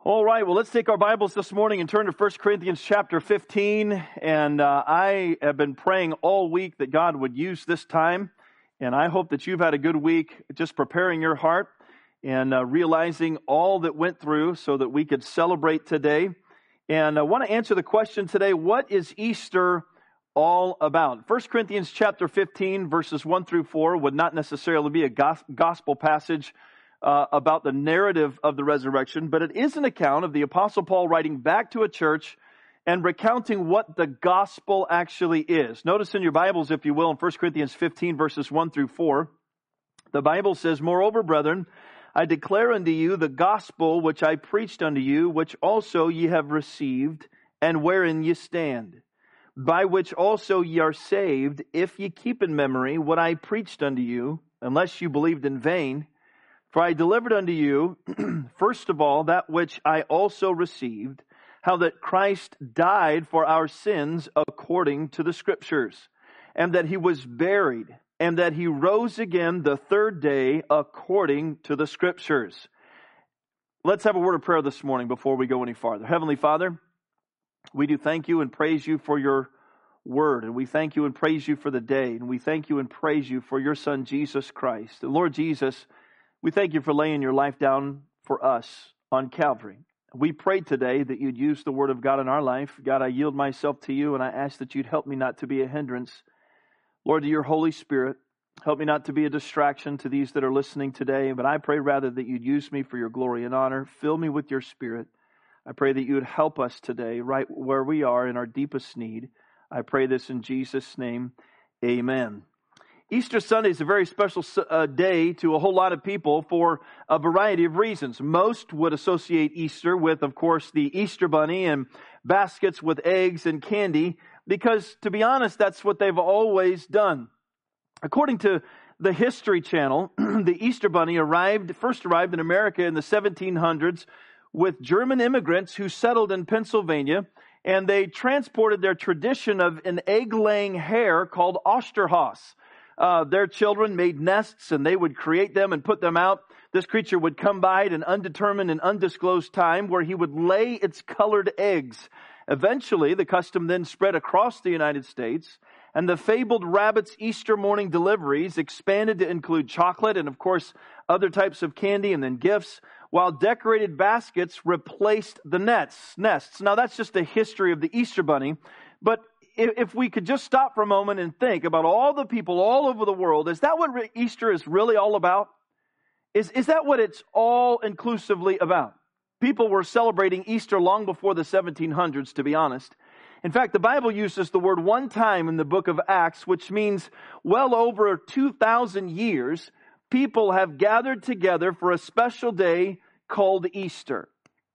All right, well, let's take our Bibles this morning and turn to 1 Corinthians chapter 15. And I have been praying all week that God would use this time. And I hope that you've had a good week just preparing your heart and realizing all that went through so that we could celebrate today. And I want to answer the question today, what is Easter all about? 1 Corinthians chapter 15, verses 1 through 4 would not necessarily be a gospel passage about the narrative of the resurrection, but it is an account of the Apostle Paul writing back to a church and recounting what the gospel actually is. Notice in your Bibles, if you will, in 1 Corinthians 15, verses 1 through 4, the Bible says, "Moreover, brethren, I declare unto you the gospel which I preached unto you, which also ye have received, and wherein ye stand, by which also ye are saved, if ye keep in memory what I preached unto you, unless you believed in vain. For I delivered unto you, first of all, that which I also received, how that Christ died for our sins according to the Scriptures, and that He was buried, and that He rose again the third day according to the Scriptures." Let's have a word of prayer this morning before we go any farther. Heavenly Father, we do thank you and praise you for your word, and we thank you and praise you for the day, and we thank you and praise you for your Son, Jesus Christ. And Lord Jesus, we thank you for laying your life down for us on Calvary. We pray today that you'd use the word of God in our life. God, I yield myself to you, and I ask that you'd help me not to be a hindrance. Lord, to your Holy Spirit, help me not to be a distraction to these that are listening today, but I pray rather that you'd use me for your glory and honor. Fill me with your Spirit. I pray that you would help us today right where we are in our deepest need. I pray this in Jesus' name. Amen. Easter Sunday is a very special day to a whole lot of people for a variety of reasons. Most would associate Easter with, of course, the Easter bunny and baskets with eggs and candy, because, to be honest, that's what they've always done. According to the History Channel, the Easter bunny first arrived in America in the 1700s with German immigrants who settled in Pennsylvania, and they transported their tradition of an egg-laying hare called Osterhaus. Their children made nests, and they would create them and put them out. This creature would come by at an undetermined and undisclosed time where he would lay its colored eggs. Eventually, the custom then spread across the United States, and the fabled rabbit's Easter morning deliveries expanded to include chocolate and, of course, other types of candy and then gifts, while decorated baskets replaced the nests. Now, that's just the history of the Easter bunny, but if we could just stop for a moment and think about all the people all over the world, is that what Easter is really all about? Is that what it's all inclusively about? People were celebrating Easter long before the 1700s, to be honest. In fact, the Bible uses the word one time in the book of Acts, which means well over 2,000 years, people have gathered together for a special day called Easter.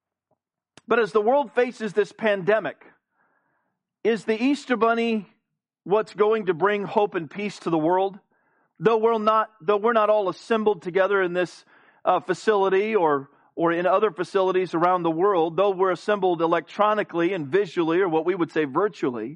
But as the world faces this pandemic, is the Easter bunny what's going to bring hope and peace to the world? Though we're not all assembled together in this facility or in other facilities around the world, though we're assembled electronically and visually, or what we would say virtually,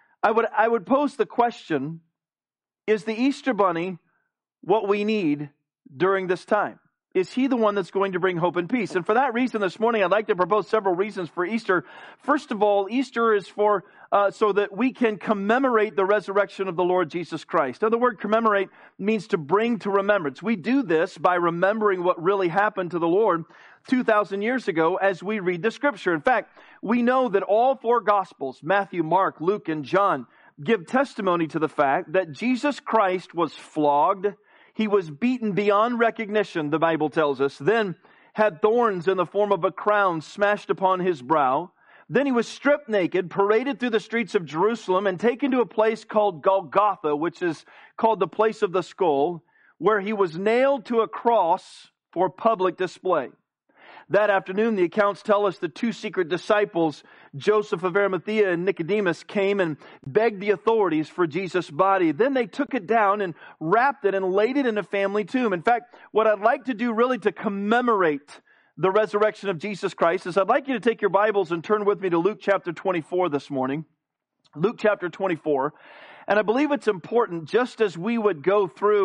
I would pose the question, is the Easter bunny what we need during this time? Is he the one that's going to bring hope and peace? And for that reason, this morning, I'd like to propose several reasons for Easter. First of all, Easter is for so that we can commemorate the resurrection of the Lord Jesus Christ. Now, the word commemorate means to bring to remembrance. We do this by remembering what really happened to the Lord 2,000 years ago as we read the Scripture. In fact, we know that all four Gospels, Matthew, Mark, Luke, and John, give testimony to the fact that Jesus Christ was flogged. He was beaten beyond recognition, the Bible tells us, then had thorns in the form of a crown smashed upon his brow. Then he was stripped naked, paraded through the streets of Jerusalem, and taken to a place called Golgotha, which is called the place of the skull, where he was nailed to a cross for public display. That afternoon, the accounts tell us the two secret disciples, Joseph of Arimathea and Nicodemus, came and begged the authorities for Jesus' body. Then they took it down and wrapped it and laid it in a family tomb. In fact, what I'd like to do really to commemorate the resurrection of Jesus Christ is I'd like you to take your Bibles and turn with me to Luke chapter 24 this morning. Luke chapter 24. And I believe it's important, just as we would go through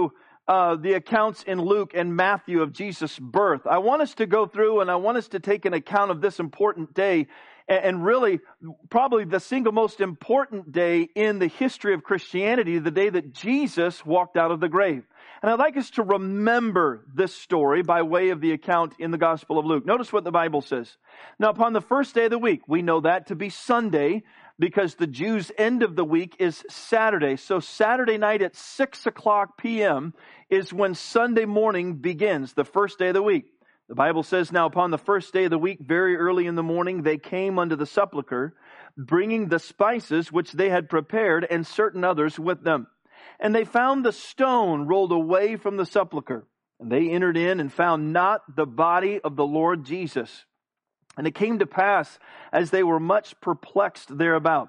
the accounts in Luke and Matthew of Jesus' birth. I want us to go through and I want us to take an account of this important day, and really probably the single most important day in the history of Christianity, the day that Jesus walked out of the grave. And I'd like us to remember this story by way of the account in the Gospel of Luke. Notice what the Bible says. Now, upon the first day of the week, we know that to be Sunday, because the Jews' end of the week is Saturday. So Saturday night at 6 o'clock p.m. is when Sunday morning begins, the first day of the week. The Bible says, now upon the first day of the week, very early in the morning, they came unto the sepulchre, bringing the spices which they had prepared, and certain others with them. And they found the stone rolled away from the sepulchre. And they entered in and found not the body of the Lord Jesus. And it came to pass, as they were much perplexed thereabout,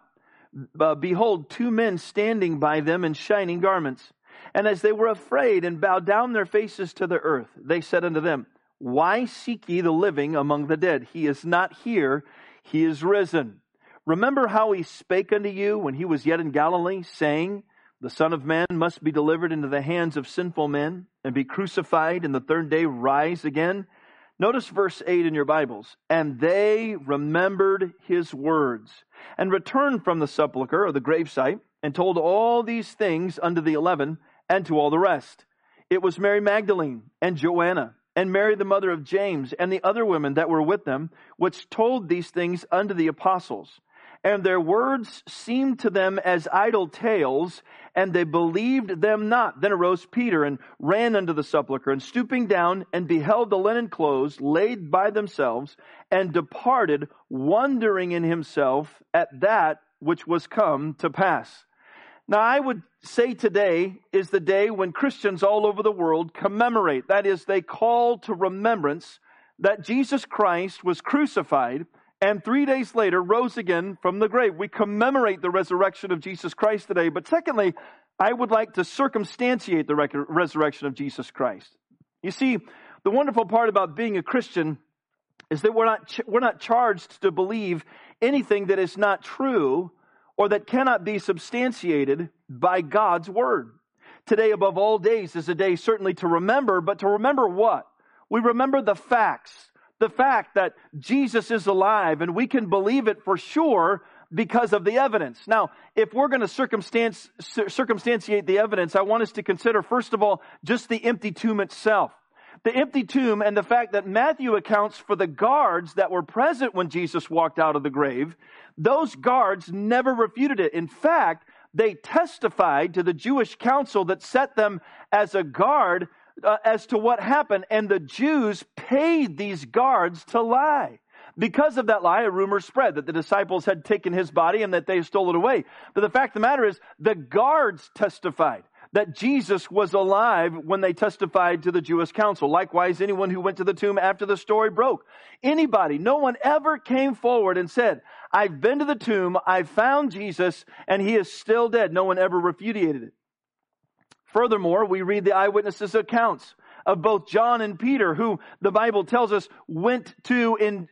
behold, two men standing by them in shining garments. And as they were afraid and bowed down their faces to the earth, they said unto them, why seek ye the living among the dead? He is not here, he is risen. Remember how he spake unto you when he was yet in Galilee, saying, the Son of Man must be delivered into the hands of sinful men, and be crucified, and the third day rise again. Notice verse 8 in your Bibles. And they remembered his words, and returned from the sepulchre, or the gravesite, and told all these things unto the 11, and to all the rest. It was Mary Magdalene, and Joanna, and Mary the mother of James, and the other women that were with them, which told these things unto the apostles. And their words seemed to them as idle tales, and they believed them not. Then arose Peter, and ran unto the sepulchre, and stooping down, and beheld the linen clothes laid by themselves, and departed, wondering in himself at that which was come to pass. Now, I would say today is the day when Christians all over the world commemorate. That is, they call to remembrance that Jesus Christ was crucified and 3 days later rose again from the grave. We commemorate the resurrection of Jesus Christ today. But secondly, I would like to circumstantiate the resurrection of Jesus Christ. You see, the wonderful part about being a Christian is that we're not charged to believe anything that is not true or that cannot be substantiated by God's Word. Today, above all days, is a day certainly to remember, but to remember what? We remember the facts. The fact that Jesus is alive, and we can believe it for sure because of the evidence. Now, if we're going to circumstantiate the evidence, I want us to consider, first of all, just the empty tomb itself. The empty tomb and the fact that Matthew accounts for the guards that were present when Jesus walked out of the grave. Those guards never refuted it. In fact, they testified to the Jewish council that set them as a guard as to what happened. And the Jews paid these guards to lie. Because of that lie, a rumor spread that the disciples had taken his body and that they stole it away. But the fact of the matter is, the guards testified that Jesus was alive when they testified to the Jewish council. Likewise, anyone who went to the tomb after the story broke. Anybody, no one ever came forward and said, I've been to the tomb, I found Jesus, and he is still dead. No one ever repudiated it. Furthermore, we read the eyewitnesses' accounts of both John and Peter, who the Bible tells us went to in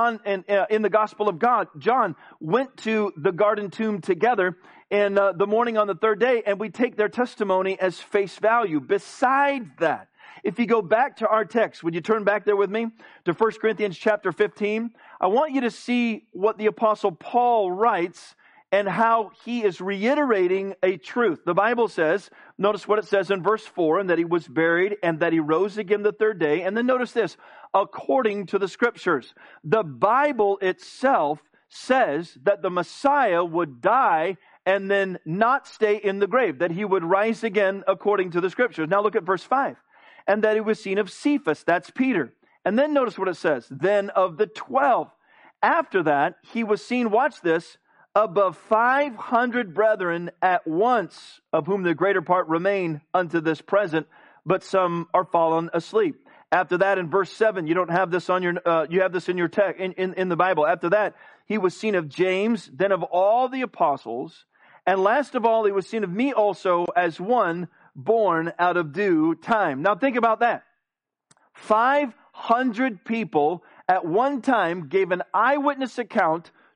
the Gospel of John went to the garden tomb together in the morning on the third day, and we take their testimony as face value. Besides that, if you go back to our text, would you turn back there with me to 1 Corinthians chapter 15? I want you to see what the Apostle Paul writes and how he is reiterating a truth. The Bible says, notice what it says in verse 4, and that he was buried and that he rose again the third day. And then notice this, according to the Scriptures. The Bible itself says that the Messiah would die and then not stay in the grave, that he would rise again according to the Scriptures. Now look at verse 5. And that he was seen of Cephas, that's Peter. And then notice what it says, then of the 12. After that, he was seen, watch this, above 500 brethren at once, of whom the greater part remain unto this present, but some are fallen asleep. After that, in verse 7, you don't have this on your, you have this in your text, in the Bible. After that, he was seen of James, then of all the apostles, and last of all, he was seen of me also as one born out of due time. Now think about that. 500 people at one time gave an eyewitness account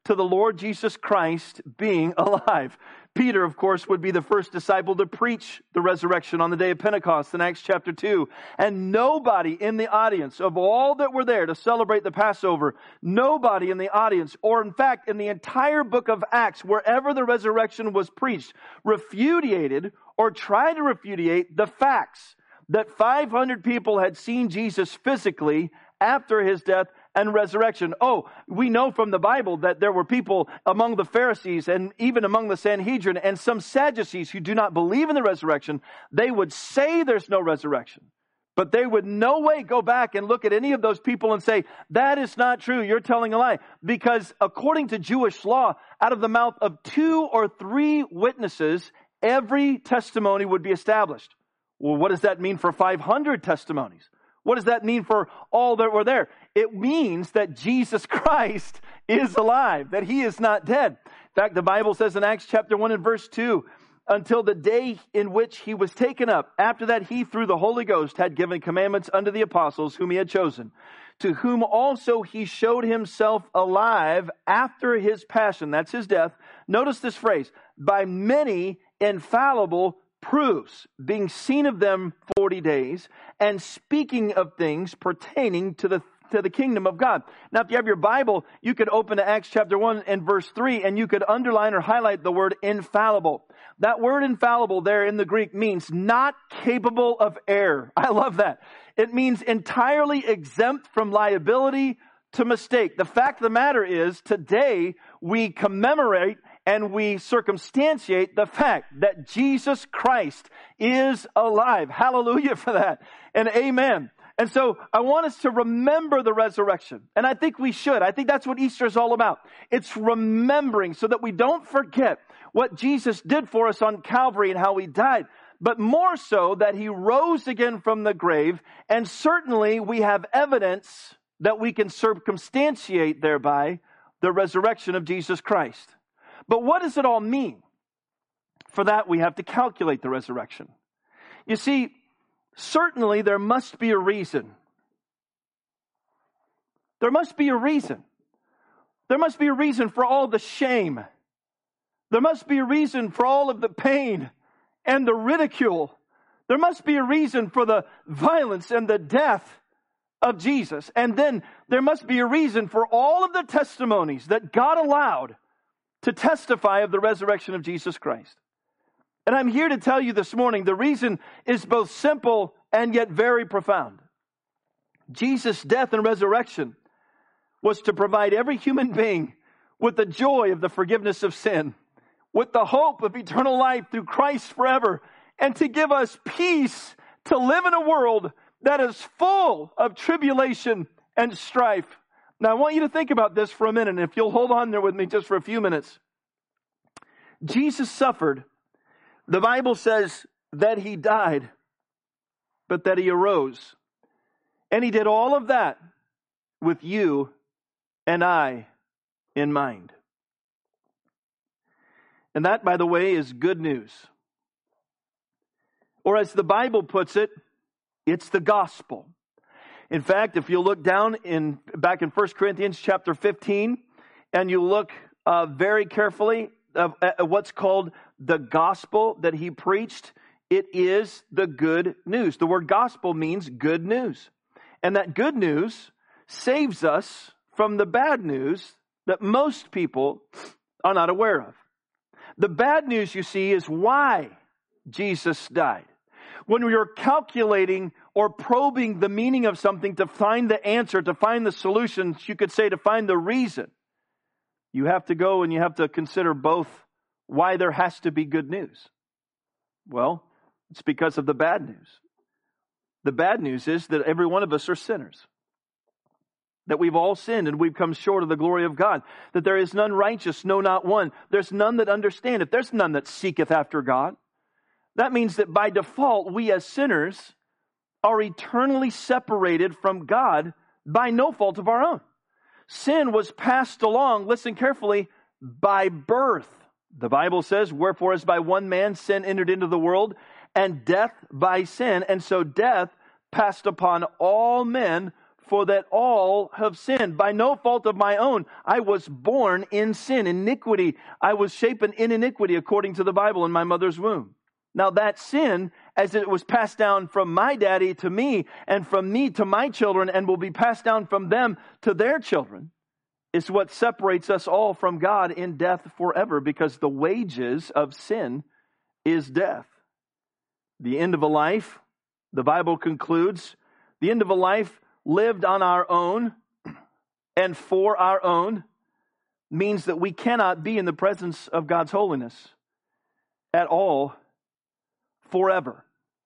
to the Lord Jesus Christ being alive. Peter, of course, would be the first disciple to preach the resurrection on the day of Pentecost in Acts chapter 2. And nobody in the audience, of all that were there to celebrate the Passover, nobody in the audience, or in fact in the entire book of Acts, wherever the resurrection was preached, refudiated or tried to refudiate the facts that 500 people had seen Jesus physically after his death and resurrection. Oh, we know from the Bible that there were people among the Pharisees and even among the Sanhedrin and some Sadducees who do not believe in the resurrection. They would say there's no resurrection, but they would no way go back and look at any of those people and say, that is not true, you're telling a lie. Because according to Jewish law, out of the mouth of 2 or 3 witnesses, every testimony would be established. Well, what does that mean for 500 testimonies? What does that mean for all that were there? It means that Jesus Christ is alive, that he is not dead. In fact, the Bible says in Acts chapter 1 and verse 2, until the day in which he was taken up. After that, he, through the Holy Ghost, had given commandments unto the apostles whom he had chosen, to whom also he showed himself alive after his passion. That's his death. Notice this phrase, by many infallible proofs, being seen of them 40 days, and speaking of things pertaining to the kingdom of God. Now, if you have your Bible, you could open to Acts chapter 1 and verse 3, and you could underline or highlight the word infallible. That word infallible there in the Greek means not capable of error. I love that. It means entirely exempt from liability to mistake. The fact of the matter is, today we commemorate and we circumstantiate the fact that Jesus Christ is alive. Hallelujah for that. And amen. And so I want us to remember the resurrection. And I think we should. I think that's what Easter is all about. It's remembering so that we don't forget what Jesus did for us on Calvary and how he died. But more so that he rose again from the grave. And certainly we have evidence that we can circumstantiate thereby the resurrection of Jesus Christ. But what does it all mean? For that, we have to calculate the resurrection. You see, certainly there must be a reason. There must be a reason. There must be a reason for all the shame. There must be a reason for all of the pain and the ridicule. There must be a reason for the violence and the death of Jesus. And then there must be a reason for all of the testimonies that God allowed to testify of the resurrection of Jesus Christ. And I'm here to tell you this morning, the reason is both simple and yet very profound. Jesus' death and resurrection was to provide every human being with the joy of the forgiveness of sin, with the hope of eternal life through Christ forever, and to give us peace to live in a world that is full of tribulation and strife. Now, I want you to think about this for a minute, and if you'll hold on there with me just for a few minutes. Jesus suffered. The Bible says that he died, but that he arose. And he did all of that with you and I in mind. And that, by the way, is good news. Or as the Bible puts it, it's the gospel. In fact, if you look down back in 1 Corinthians chapter 15, and you look very carefully at what's called the gospel that he preached, it is the good news. The word gospel means good news. And that good news saves us from the bad news that most people are not aware of. The bad news, you see, is why Jesus died. When we are calculating or probing the meaning of something to find the answer, to find the solution, you could say to find the reason, you have to go and you have to consider both why there has to be good news. Well, it's because of the bad news. The bad news is that every one of us are sinners. That we've all sinned and we've come short of the glory of God. That there is none righteous, no, not one. There's none that understandeth. There's none that seeketh after God. That means that by default, we as sinners are eternally separated from God by no fault of our own. Sin was passed along, listen carefully, by birth. The Bible says, wherefore as by one man sin entered into the world, and death by sin. And so death passed upon all men for that all have sinned. By no fault of my own, I was born in sin, iniquity. I was shapen in iniquity, according to the Bible, in my mother's womb. Now that sin, as it was passed down from my daddy to me, and from me to my children, and will be passed down from them to their children, is what separates us all from God in death forever, because the wages of sin is death. The end of a life, the Bible concludes, the end of a life lived on our own and for our own means that we cannot be in the presence of God's holiness at all forever.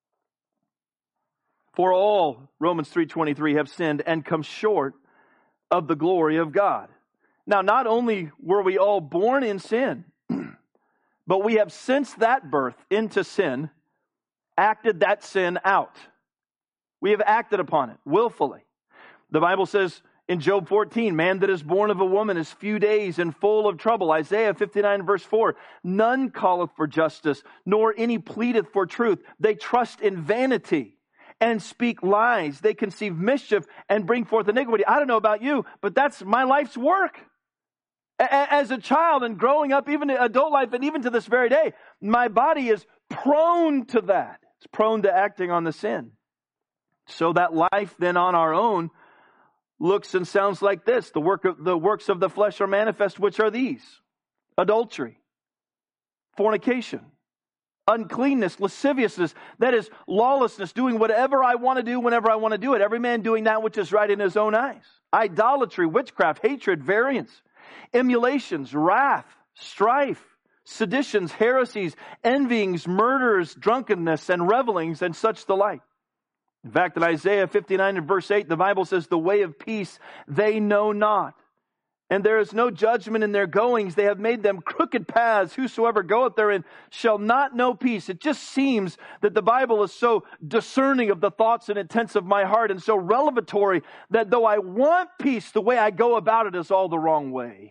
For all, Romans 3:23, have sinned and come short of the glory of God. Now, not only were we all born in sin, but we have since that birth into sin acted that sin out. We have acted upon it willfully. The Bible says in Job 14, man that is born of a woman is few days and full of trouble. Isaiah 59 verse 4, none calleth for justice, nor any pleadeth for truth. They trust in vanity and speak lies. They conceive mischief and bring forth iniquity. I don't know about you, but that's my life's work. As a child and growing up, even in adult life, and even to this very day, my body is prone to that. It's prone to acting on the sin. So that life then on our own looks and sounds like this. The works of the flesh are manifest, which are these: adultery, fornication, uncleanness, lasciviousness, that is lawlessness, doing whatever I want to do whenever I want to do it. Every man doing that which is right in his own eyes. Idolatry, witchcraft, hatred, variance, emulations, wrath, strife, seditions, heresies, envyings, murders, drunkenness, and revelings, and such the like. In fact, in Isaiah 59 and verse 8, the Bible says, the way of peace they know not, and there is no judgment in their goings. They have made them crooked paths. Whosoever goeth therein shall not know peace. It just seems that the Bible is so discerning of the thoughts and intents of my heart, and so revelatory that though I want peace, the way I go about it is all the wrong way.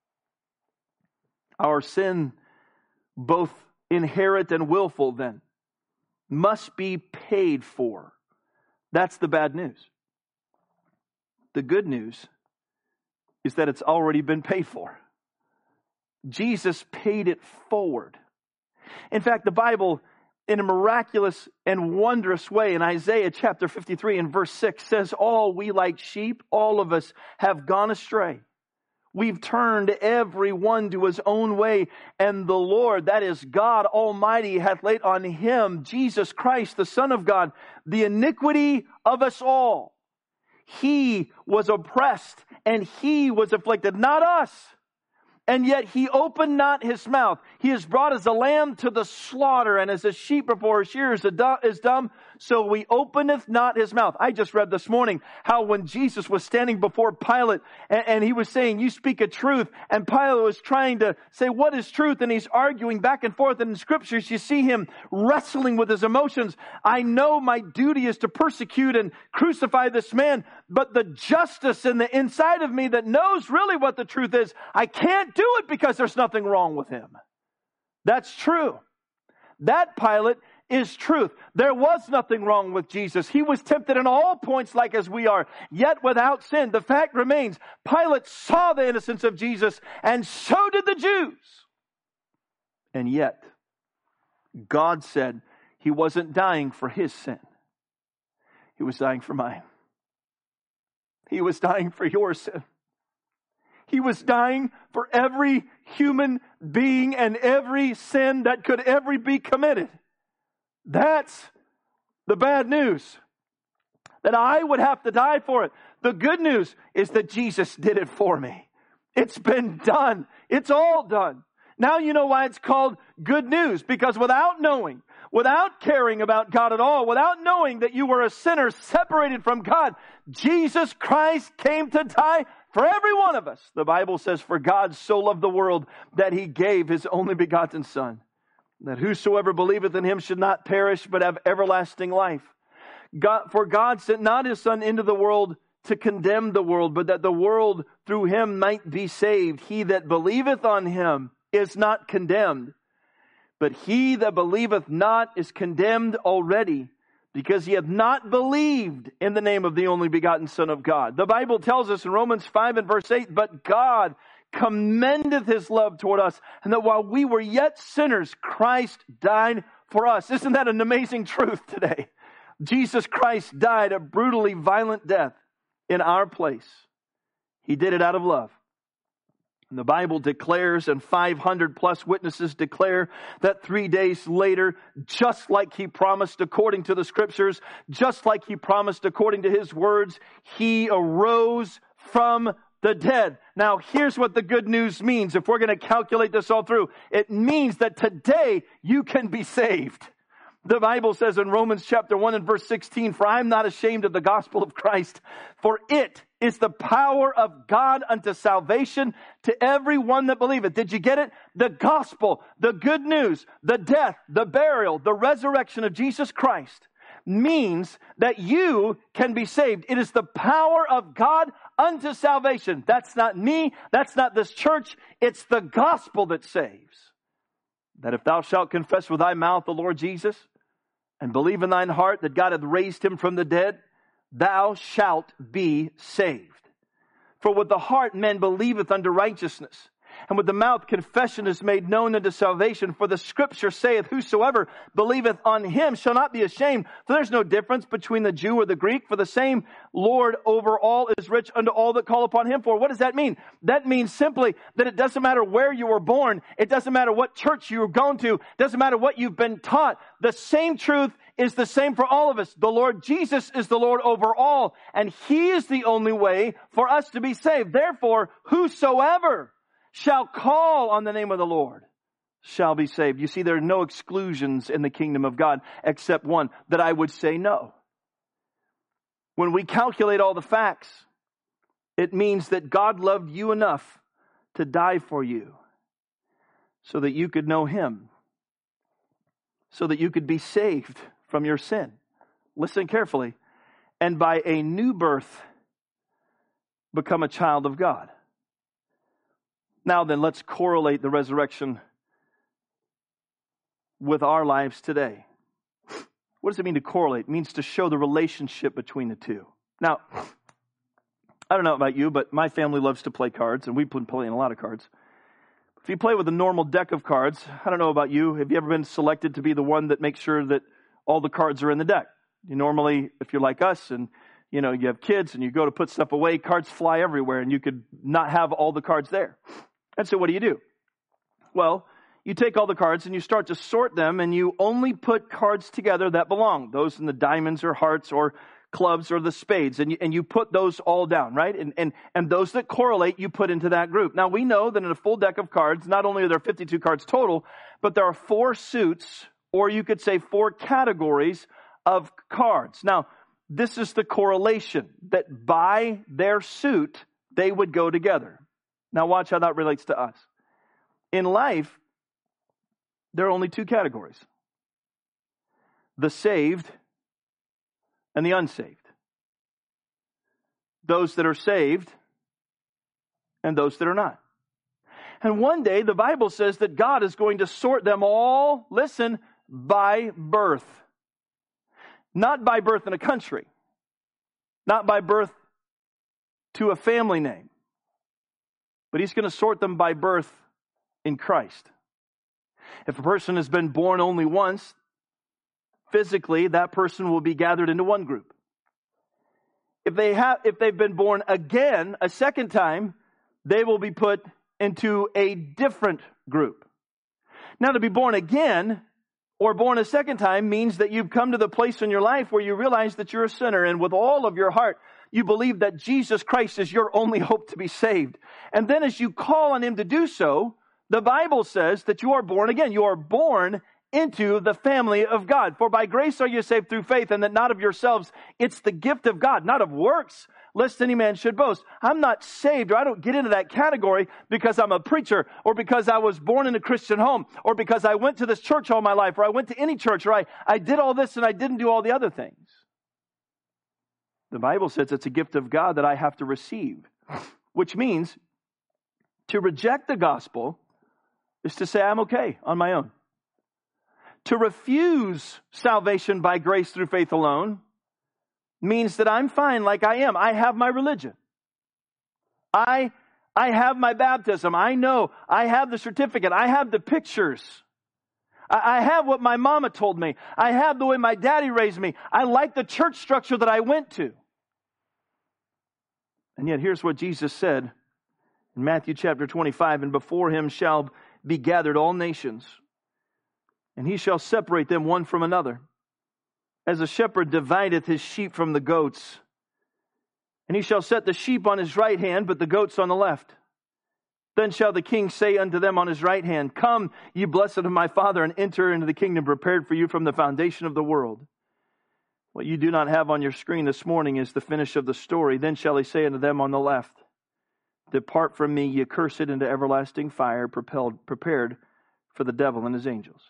Our sin, both inherent and willful, then, must be paid for. That's the bad news. The good news is that it's already been paid for. Jesus paid it forward. In fact, the Bible, in a miraculous and wondrous way, in Isaiah chapter 53 and verse 6, says, all we like sheep, all of us have gone astray. We've turned every one to his own way, and the Lord, that is God Almighty, hath laid on him, Jesus Christ, the Son of God, the iniquity of us all. He was oppressed and he was afflicted, not us. And yet he opened not his mouth. He is brought as a lamb to the slaughter, and as a sheep before his shearers is dumb, so he openeth not his mouth. I just read this morning how when Jesus was standing before Pilate, and he was saying, you speak a truth, and Pilate was trying to say, what is truth? And he's arguing back and forth. And in scriptures, you see him wrestling with his emotions. I know my duty is to persecute and crucify this man, but the justice in the inside of me that knows really what the truth is, I can't do it because there's nothing wrong with him. That's true. That Pilate is truth. There was nothing wrong with Jesus. He was tempted in all points like as we are, yet without sin. The fact remains, Pilate saw the innocence of Jesus, and so did the Jews. And yet, God said he wasn't dying for his sin. He was dying for mine. He was dying for your sin. He was dying for every human being and every sin that could ever be committed. That's the bad news. That I would have to die for it. The good news is that Jesus did it for me. It's been done. It's all done. Now you know why it's called good news. Because without knowing, without caring about God at all, without knowing that you were a sinner separated from God, Jesus Christ came to die for every one of us. The Bible says, for God so loved the world that he gave his only begotten Son, that whosoever believeth in him should not perish, but have everlasting life. For God sent not his Son into the world to condemn the world, but that the world through him might be saved. He that believeth on him is not condemned, but he that believeth not is condemned already, because he hath not believed in the name of the only begotten Son of God. The Bible tells us in Romans 5 and verse 8, but God commendeth his love toward us, and that while we were yet sinners, Christ died for us. Isn't that an amazing truth today? Jesus Christ died a brutally violent death in our place. He did it out of love. And the Bible declares, and 500 plus witnesses declare, that 3 days later, just like he promised according to the scriptures, just like he promised according to his words, he arose from the dead. Now, here's what the good news means. If we're going to calculate this all through, it means that today you can be saved. The Bible says in Romans chapter 1 and verse 16, for I am not ashamed of the gospel of Christ, for it is the power of God unto salvation to every one that believeth. Did you get it? The gospel, the good news, the death, the burial, the resurrection of Jesus Christ means that you can be saved. It is the power of God unto salvation. That's not me. That's not this church. It's the gospel that saves. That if thou shalt confess with thy mouth the Lord Jesus, and believe in thine heart that God hath raised him from the dead, thou shalt be saved. For with the heart man believeth unto righteousness, and with the mouth confession is made known unto salvation. For the scripture saith, whosoever believeth on him shall not be ashamed. For there's no difference between the Jew or the Greek, for the same Lord over all is rich unto all that call upon him. For what does that mean? That means simply that it doesn't matter where you were born. It doesn't matter what church you've gone to. It doesn't matter what you've been taught. The same truth is the same for all of us. The Lord Jesus is the Lord over all, and he is the only way for us to be saved. Therefore, whosoever shall call on the name of the Lord shall be saved. You see, there are no exclusions in the kingdom of God except one, that I would say no. When we calculate all the facts, it means that God loved you enough to die for you so that you could know him, so that you could be saved from your sin. Listen carefully. And by a new birth, become a child of God. Now then, let's correlate the resurrection with our lives today. What does it mean to correlate? It means to show the relationship between the two. Now, I don't know about you, but my family loves to play cards, and we've been playing a lot of cards. If you play with a normal deck of cards, I don't know about you, have you ever been selected to be the one that makes sure that all the cards are in the deck? You normally, if you're like us and you have kids and you go to put stuff away, cards fly everywhere and you could not have all the cards there. And so what do? Well, you take all the cards and you start to sort them, and you only put cards together that belong. Those in the diamonds or hearts or clubs or the spades. And you put those all down, right? And those that correlate, you put into that group. Now, we know that in a full deck of cards, not only are there 52 cards total, but there are 4 suits, or you could say 4 categories of cards. Now, this is the correlation, that by their suit, they would go together. Now watch how that relates to us. In life, there are only 2 categories: the saved and the unsaved. Those that are saved and those that are not. And one day, the Bible says that God is going to sort them all, listen, by birth. Not by birth in a country. Not by birth to a family name. But he's going to sort them by birth in Christ. If a person has been born only once, physically that person will be gathered into one group. If they've been born again a second time, they will be put into a different group. Now, to be born again or born a second time means that you've come to the place in your life where you realize that you're a sinner, and with all of your heart you believe that Jesus Christ is your only hope to be saved. And then as you call on him to do so, the Bible says that you are born again. You are born into the family of God. For by grace are you saved through faith, and that not of yourselves. It's the gift of God, not of works, lest any man should boast. I'm not saved, or I don't get into that category because I'm a preacher, or because I was born in a Christian home, or because I went to this church all my life, or I went to any church, or I did all this and I didn't do all the other things. The Bible says it's a gift of God that I have to receive, which means to reject the gospel is to say I'm okay on my own. To refuse salvation by grace through faith alone means that I'm fine like I am. I have my religion. I have my baptism. I know. I have the certificate. I have the pictures. I have what my mama told me. I have the way my daddy raised me. I like the church structure that I went to. And yet here's what Jesus said in Matthew chapter 25, and before him shall be gathered all nations, and he shall separate them one from another, as a shepherd divideth his sheep from the goats. And he shall set the sheep on his right hand, but the goats on the left. Then shall the king say unto them on his right hand, Come, ye blessed of my Father, and enter into the kingdom prepared for you from the foundation of the world. What you do not have on your screen this morning is the finish of the story. Then shall he say unto them on the left, Depart from me, ye cursed, into everlasting fire, prepared for the devil and his angels.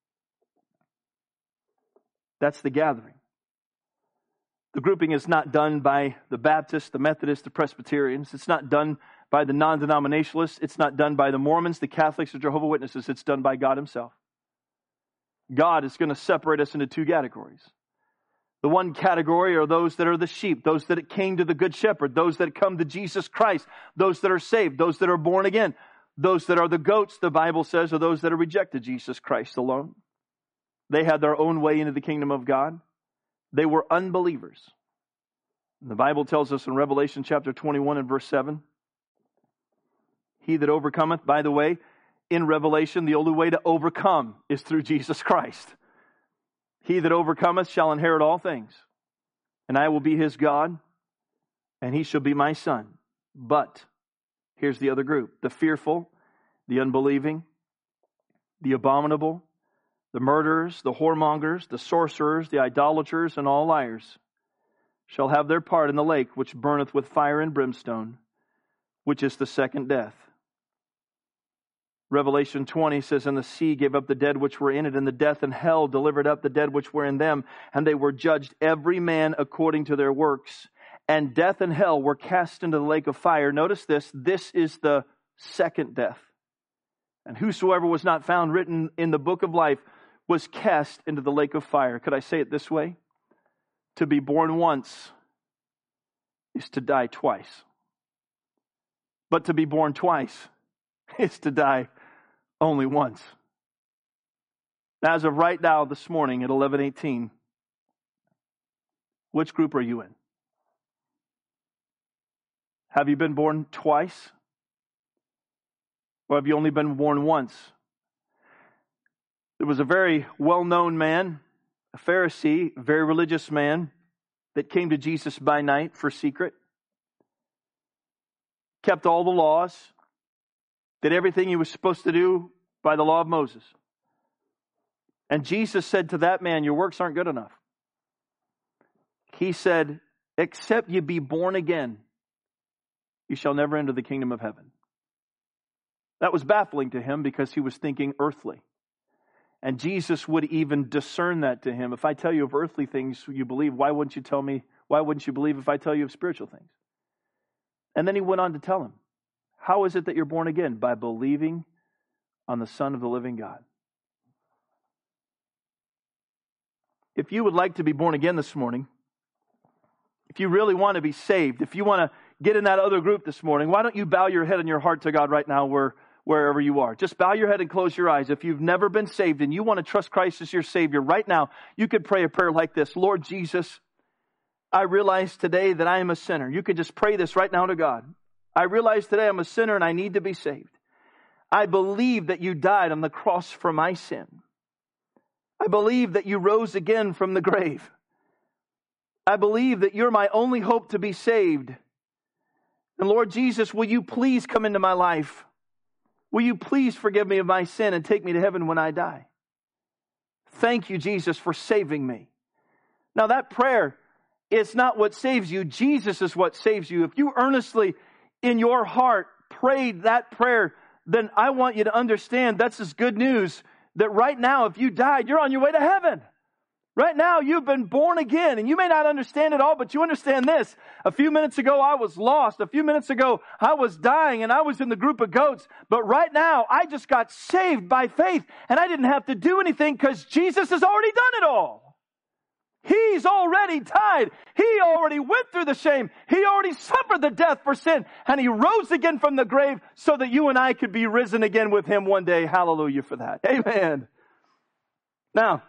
That's the gathering. The grouping is not done by the Baptists, the Methodists, the Presbyterians. It's not done by the non-denominationalists. It's not done by the Mormons, the Catholics, the Jehovah's Witnesses. It's done by God himself. God is going to separate us into two categories. The one category are those that are the sheep, those that came to the Good Shepherd, those that come to Jesus Christ, those that are saved, those that are born again. Those that are the goats, the Bible says, are those that have rejected Jesus Christ alone. They had their own way into the kingdom of God. They were unbelievers. And the Bible tells us in Revelation chapter 21 and verse 7, he that overcometh, by the way, in Revelation, the only way to overcome is through Jesus Christ. He that overcometh shall inherit all things, and I will be his God, and he shall be my son. But, here's the other group, the fearful, the unbelieving, the abominable, the murderers, the whoremongers, the sorcerers, the idolaters, and all liars shall have their part in the lake which burneth with fire and brimstone, which is the second death. Revelation 20 says, And the sea gave up the dead which were in it, and the death and hell delivered up the dead which were in them, and they were judged every man according to their works. And death and hell were cast into the lake of fire. Notice this is the second death. And whosoever was not found written in the book of life was cast into the lake of fire. Could I say it this way? To be born once is to die twice. But to be born twice is to die only once. As of right now, this morning at 11:18, which group are you in? Have you been born twice? Or have you only been born once? There was a very well-known man, a Pharisee, a very religious man, that came to Jesus by night for secret, kept all the laws, did everything he was supposed to do by the law of Moses. And Jesus said to that man, Your works aren't good enough. He said, Except you be born again, you shall never enter the kingdom of heaven. That was baffling to him because he was thinking earthly. And Jesus would even discern that to him. If I tell you of earthly things you believe, why wouldn't you believe if I tell you of spiritual things? And then he went on to tell him, how is it that you're born again? By believing on the Son of the living God. If you would like to be born again this morning, if you really want to be saved, if you want to get in that other group this morning, why don't you bow your head and your heart to God right now wherever you are. Just bow your head and close your eyes. If you've never been saved and you want to trust Christ as your Savior right now, you could pray a prayer like this. Lord Jesus, I realize today that I am a sinner. You could just pray this right now to God. I realize today I'm a sinner and I need to be saved. I believe that you died on the cross for my sin. I believe that you rose again from the grave. I believe that you're my only hope to be saved. And Lord Jesus, will you please come into my life? Will you please forgive me of my sin and take me to heaven when I die? Thank you, Jesus, for saving me. Now that prayer is not what saves you. Jesus is what saves you. If you earnestly in your heart prayed that prayer, then I want you to understand that's as good news that right now, if you died, you're on your way to heaven. Right now, you've been born again, and you may not understand it all, but you understand this. A few minutes ago, I was lost. A few minutes ago, I was dying, and I was in the group of goats. But right now, I just got saved by faith, and I didn't have to do anything because Jesus has already done it all. He's already died. He already went through the shame. He already suffered the death for sin, and He rose again from the grave so that you and I could be risen again with Him one day. Hallelujah for that. Amen. Now,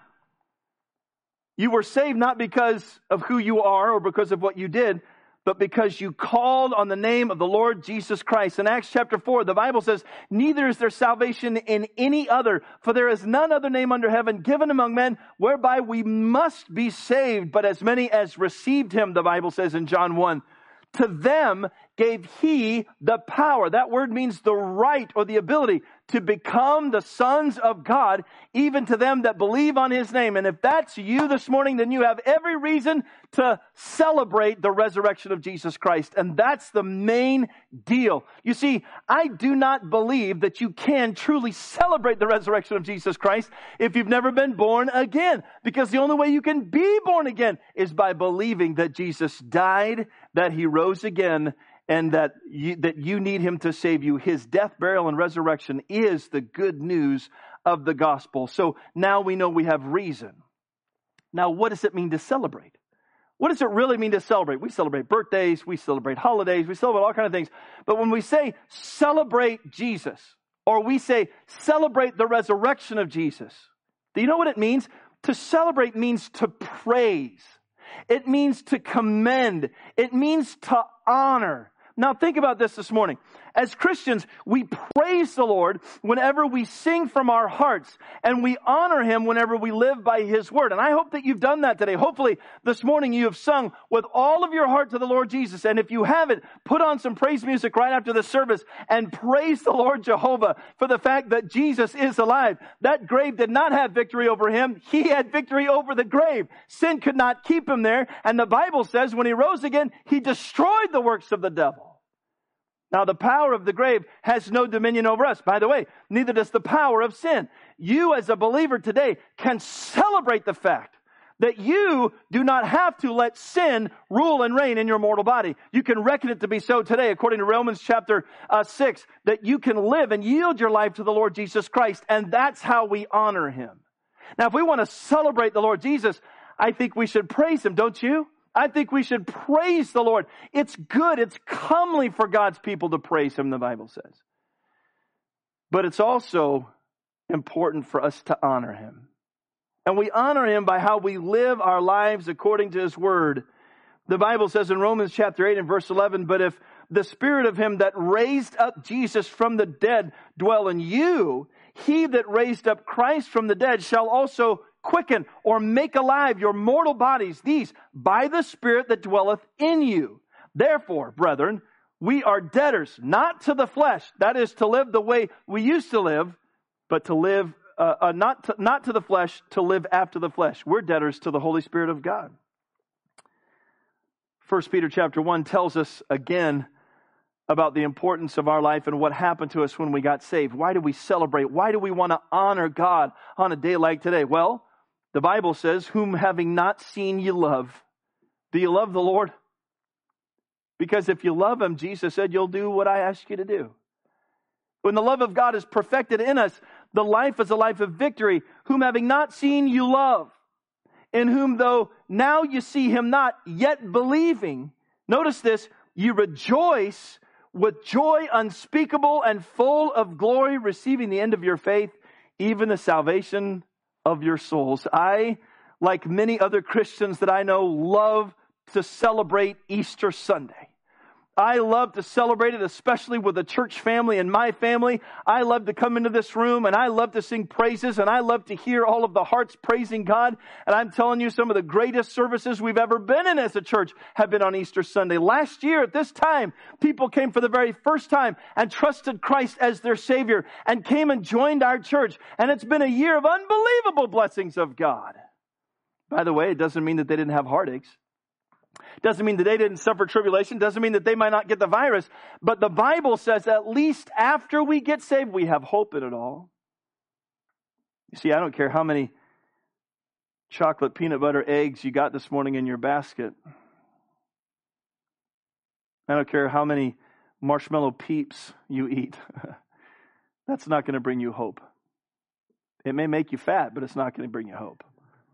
you were saved not because of who you are or because of what you did, but because you called on the name of the Lord Jesus Christ. In Acts chapter 4, the Bible says, neither is there salvation in any other, for there is none other name under heaven given among men whereby we must be saved. But as many as received Him, the Bible says in John 1, to them gave He the power. That word means the right or the ability to become the sons of God, even to them that believe on His name. And if that's you this morning, then you have every reason to celebrate the resurrection of Jesus Christ. And that's the main deal. You see, I do not believe that you can truly celebrate the resurrection of Jesus Christ if you've never been born again. Because the only way you can be born again is by believing that Jesus died, that He rose again, and that you need Him to save you. His death, burial, and resurrection is the good news of the gospel. So now we know we have reason. Now, what does it mean to celebrate? What does it really mean to celebrate? We celebrate birthdays, we celebrate holidays, we celebrate all kinds of things. But when we say celebrate Jesus, or we say celebrate the resurrection of Jesus, do you know what it means? To celebrate means to praise. It means to commend. It means to honor. Now think about this morning. As Christians, we praise the Lord whenever we sing from our hearts, and we honor Him whenever we live by His word. And I hope that you've done that today. Hopefully this morning you have sung with all of your heart to the Lord Jesus. And if you haven't, put on some praise music right after the service and praise the Lord Jehovah for the fact that Jesus is alive. That grave did not have victory over Him. He had victory over the grave. Sin could not keep Him there. And the Bible says when He rose again, He destroyed the works of the devil. Now, the power of the grave has no dominion over us. By the way, neither does the power of sin. You as a believer today can celebrate the fact that you do not have to let sin rule and reign in your mortal body. You can reckon it to be so today, according to Romans chapter 6, that you can live and yield your life to the Lord Jesus Christ, and that's how we honor Him. Now, if we want to celebrate the Lord Jesus, I think we should praise Him, don't you? I think we should praise the Lord. It's good, it's comely for God's people to praise Him, the Bible says. But it's also important for us to honor Him. And we honor Him by how we live our lives according to His word. The Bible says in Romans chapter 8 and verse 11, but if the Spirit of Him that raised up Jesus from the dead dwell in you, He that raised up Christ from the dead shall also quicken or make alive your mortal bodies, these by the Spirit that dwelleth in you. Therefore, brethren, we are debtors, not to the flesh, that is to live the way we used to live, but to live, not to the flesh, to live after the flesh. We're debtors to the Holy Spirit of God. 1 Peter chapter 1 tells us again about the importance of our life and what happened to us when we got saved. Why do we celebrate? Why do we want to honor God on a day like today? Well, the Bible says, whom having not seen you love. Do you love the Lord? Because if you love Him, Jesus said, you'll do what I ask you to do. When the love of God is perfected in us, the life is a life of victory. Whom having not seen you love. In whom though now you see Him not, yet believing. Notice this, you rejoice with joy unspeakable and full of glory, receiving the end of your faith, even the salvation of your souls. I, like many other Christians that I know, love to celebrate Easter Sunday. I love to celebrate it, especially with the church family and my family. I love to come into this room and I love to sing praises and I love to hear all of the hearts praising God. And I'm telling you, some of the greatest services we've ever been in as a church have been on Easter Sunday. Last year at this time, people came for the very first time and trusted Christ as their Savior and came and joined our church. And it's been a year of unbelievable blessings of God. By the way, it doesn't mean that they didn't have heartaches. Doesn't mean that they didn't suffer tribulation. Doesn't mean that they might not get the virus. But the Bible says at least after we get saved, we have hope in it all. You see, I don't care how many chocolate peanut butter eggs you got this morning in your basket. I don't care how many marshmallow peeps you eat. That's not going to bring you hope. It may make you fat, but it's not going to bring you hope.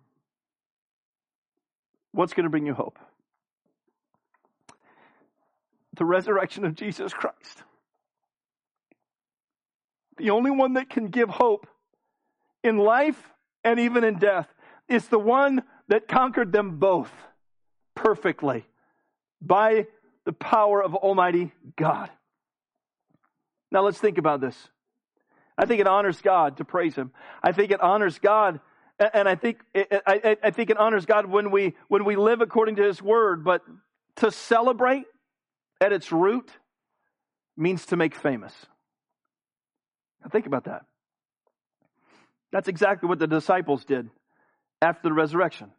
What's going to bring you hope? The resurrection of Jesus Christ. The only one that can give hope in life and even in death is the one that conquered them both perfectly by the power of Almighty God. Now let's think about this. I think it honors God to praise Him. I think it honors God, and I think it honors God when we live according to His Word. But to celebrate at its root means to make famous. Now think about that. That's exactly what the disciples did after the resurrection.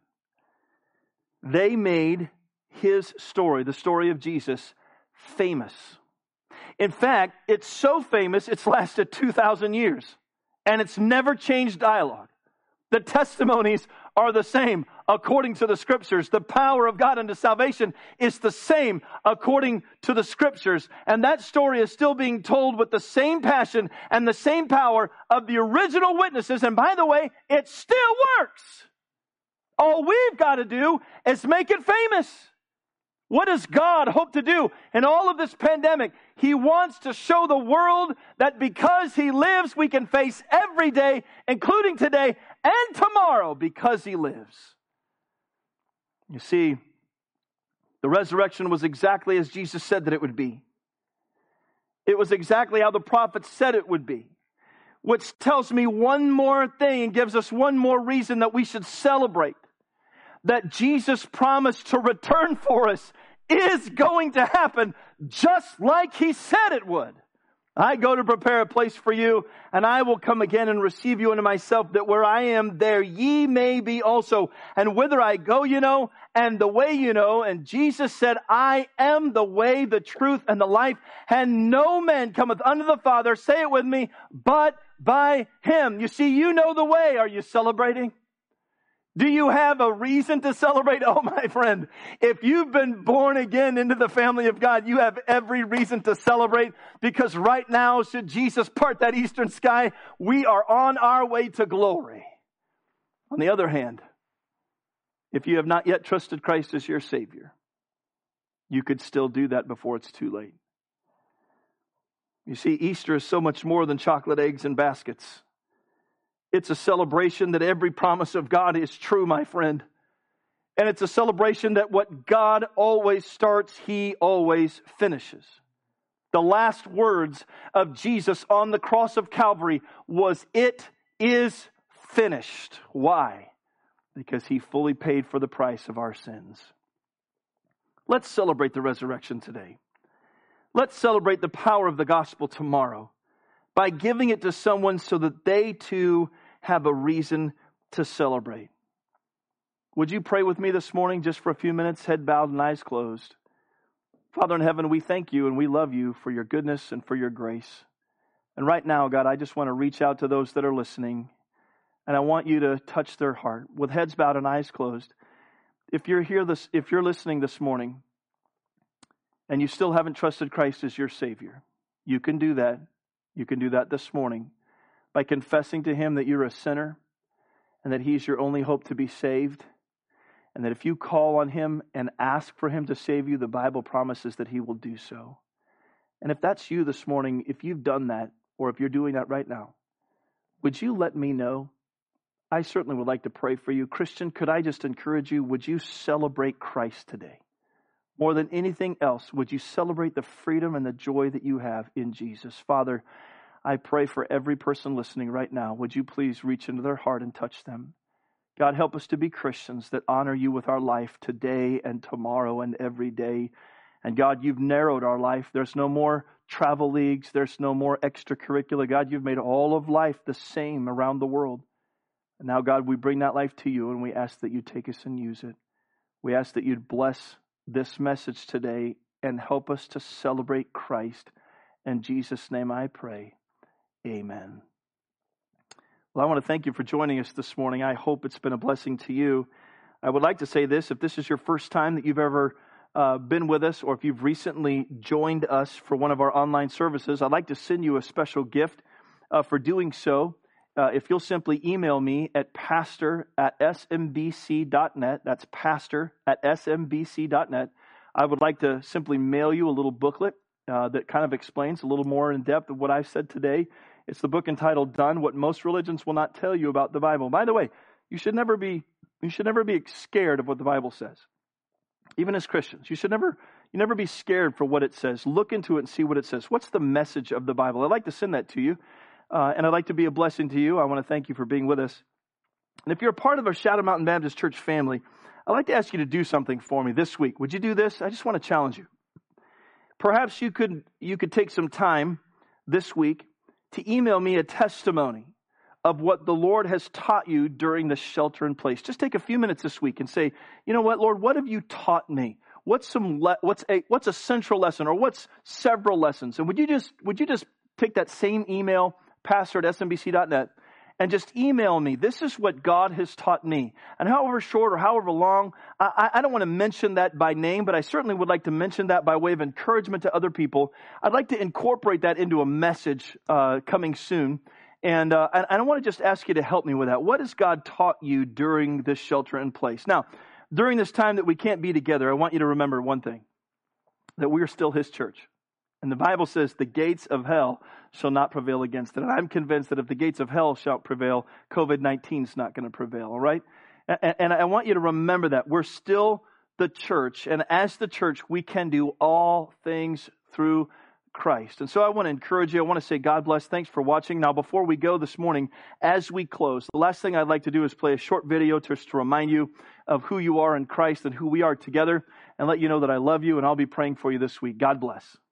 They made His story, the story of Jesus, famous. In fact, it's so famous, it's lasted 2,000 years. And it's never changed dialogue. The testimonies are the same according to the Scriptures. The power of God unto salvation is the same according to the Scriptures. And that story is still being told with the same passion and the same power of the original witnesses. And by the way, it still works. All we've got to do is make it famous. What does God hope to do in all of this pandemic? He wants to show the world that because He lives, we can face every day, including today and tomorrow, because He lives. You see, the resurrection was exactly as Jesus said that it would be. It was exactly how the prophets said it would be. Which tells me one more thing and gives us one more reason that we should celebrate. That Jesus promised to return for us is going to happen just like He said it would. I go to prepare a place for you, and I will come again and receive you unto myself, that where I am, there ye may be also. And whither I go, you know, and the way you know. And Jesus said, I am the way, the truth, and the life, and no man cometh unto the Father, say it with me, but by Him. You see, you know the way. Are you celebrating? Do you have a reason to celebrate? Oh, my friend, if you've been born again into the family of God, you have every reason to celebrate, because right now, should Jesus part that eastern sky, we are on our way to glory. On the other hand, if you have not yet trusted Christ as your Savior, you could still do that before it's too late. You see, Easter is so much more than chocolate eggs and baskets. It's a celebration that every promise of God is true, my friend. And it's a celebration that what God always starts, He always finishes. The last words of Jesus on the cross of Calvary was, "It is finished." Why? Because He fully paid for the price of our sins. Let's celebrate the resurrection today. Let's celebrate the power of the gospel tomorrow by giving it to someone so that they too have a reason to celebrate. Would you pray with me this morning just for a few minutes, head bowed and eyes closed? Father in heaven, we thank You and we love You for Your goodness and for Your grace. And right now, God, I just want to reach out to those that are listening, and I want You to touch their heart with heads bowed and eyes closed. If you're listening this morning and you still haven't trusted Christ as your Savior, you can do that. You can do that this morning by confessing to Him that you're a sinner and that He's your only hope to be saved. And that if you call on Him and ask for Him to save you, the Bible promises that He will do so. And if that's you this morning, if you've done that, or if you're doing that right now, would you let me know? I certainly would like to pray for you. Christian, could I just encourage you, would you celebrate Christ today? More than anything else, would you celebrate the freedom and the joy that you have in Jesus? Father, I pray for every person listening right now. Would You please reach into their heart and touch them? God, help us to be Christians that honor You with our life today and tomorrow and every day. And God, You've narrowed our life. There's no more travel leagues. There's no more extracurricular. God, You've made all of life the same around the world. And now, God, we bring that life to You, and we ask that You take us and use it. We ask that You'd bless this message today and help us to celebrate Christ. In Jesus' name I pray. Amen. Well, I want to thank you for joining us this morning. I hope it's been a blessing to you. I would like to say this: if this is your first time that you've ever been with us, or if you've recently joined us for one of our online services, I'd like to send you a special gift for doing so. If you'll simply email me at pastor@smbc.net, that's pastor@smbc.net, I would like to simply mail you a little booklet that kind of explains a little more in depth of what I said today. It's the book entitled "Done What Most Religions Will Not Tell You About the Bible." By the way, you should never be scared of what the Bible says. Even as Christians, you never be scared for what it says. Look into it and see what it says. What's the message of the Bible? I'd like to send that to you, and I'd like to be a blessing to you. I want to thank you for being with us. And if you're a part of our Shadow Mountain Baptist Church family, I'd like to ask you to do something for me this week. Would you do this? I just want to challenge you. Perhaps you could take some time this week to email me a testimony of what the Lord has taught you during the shelter in place. Just take a few minutes this week and say, you know what, Lord, what have you taught me? What's a central lesson, or what's several lessons? And would you just take that same email, pastor@smbc.net, and just email me, this is what God has taught me. And however short or however long, I don't want to mention that by name, but I certainly would like to mention that by way of encouragement to other people. I'd like to incorporate that into a message coming soon. And I want to just ask you to help me with that. What has God taught you during this shelter in place? Now, during this time that we can't be together, I want you to remember one thing, that we are still His church. And the Bible says the gates of hell shall not prevail against it. And I'm convinced that if the gates of hell shall prevail, COVID-19 is not going to prevail, all right? And I want you to remember that. We're still the church. And as the church, we can do all things through Christ. And so I want to encourage you. I want to say God bless. Thanks for watching. Now, before we go this morning, as we close, the last thing I'd like to do is play a short video just to remind you of who you are in Christ and who we are together, and let you know that I love you, and I'll be praying for you this week. God bless.